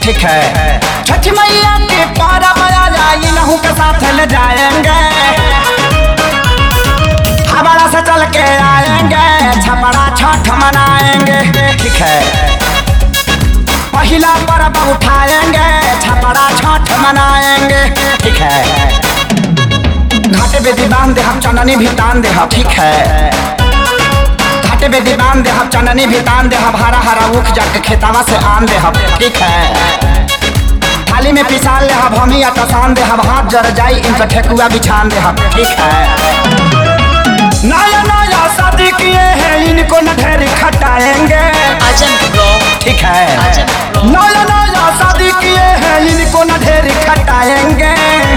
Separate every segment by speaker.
Speaker 1: ठीक है। छठ मैया के पारा बजा जाए नहू के साथ ले जाएंगे, हमारा से चल के आएंगे, छपड़ा छठ मनाएंगे। ठीक है। पहिला पर्व उठाएंगे, छपड़ा छठ मनाएंगे। ठीक है। घाटे बेदी बांध दे हम चननी भी तान दे हम। ठीक है। घाटे बेदी बांध दे हम चननी भी तान दे हम, हरा हरा उख जाके खेतावा से आन दे हम। ठीक है। थाली में पिसान ले हम हमी या तसान दे हम, हाथ जर जाई इनका ठेकुआ बिछान दे हम। ठीक है। नया नया शादी किए हैं इनको न ढेर खटाएंगे। ठीक है। नया नया शादी किए हैं इनको न ढेर खटाएंगे,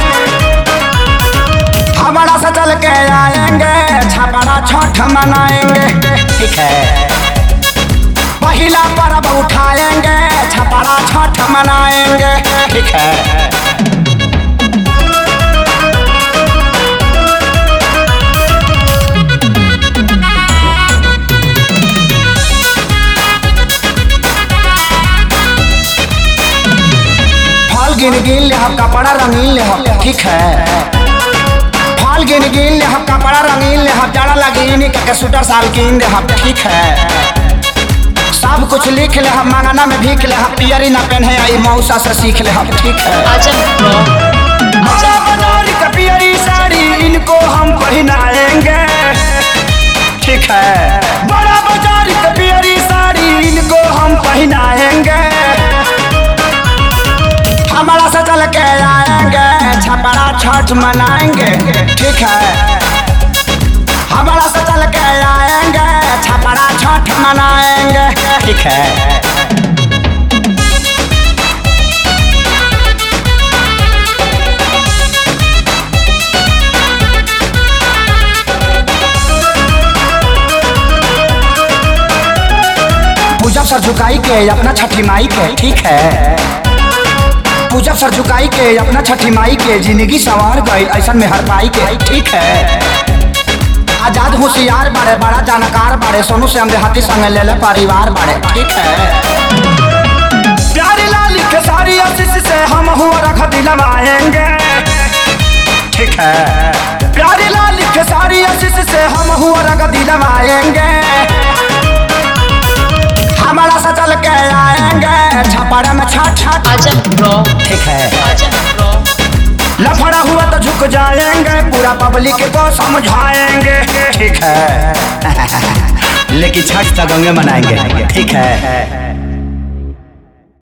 Speaker 1: हमारा से चल के आएंगे, छपड़ा छठ मनाएंगे। ठीक है। पहिला पर्व उठाएंगे, छपड़ा छठ मनाएंगे। ठीक है। गिन गिन ले हम कपड़ा रंगीन ले हम। ठीक है। फल गिन गिन ले हम कपड़ा रंगीन ले हम, जड़ा लगी के सूटर साल कीन ले हम। ठीक है। सब कुछ लिख ले हम, मांगना में भीख ले हम, पियरी न पहने आई मौसा से सीख ले हम। ठीक है। बड़ा बाजार का पियरी साड़ी इनको हम पहनाएंगे। ठीक है। बड़ा बाजार का पियरी साड़ी इनको हम पहनाएंगे, हमारा से चल के आएंगे, छपड़ा छठ मनाएंगे। ठीक है। हमारा से चल के आएंगे, छपड़ा छठ मनाएंगे। ठीक है। पूजा सर झुकाई के अपना छठी माई के। ठीक है। पूजा सर झुकाई के अपना छठी माई के, जिंदगी संवार गई ऐसा में हर पाई के। ठीक है। आजाद होशियार बाड़े, बड़ा जानकार बाड़े, सोनू से हमरे हाथी संग ले ले परिवार बाड़े। ठीक है। प्यारी लाल के सारी आशीष से हम हुआ रख दिलवाएंगे। ठीक है। प्यारी लाल के सारी आशीष से हम हुआ रख दिलवाएंगे, हमारा से चल के आएंगे, छपड़ा में छठ छठ। ठीक है। लफड़ा हुआ तो झुक जाएंगे, पूरा पब्लिक को समझाएंगे। ठीक है। लेकिन छठ तो गंगे मनाएंगे। ठीक है।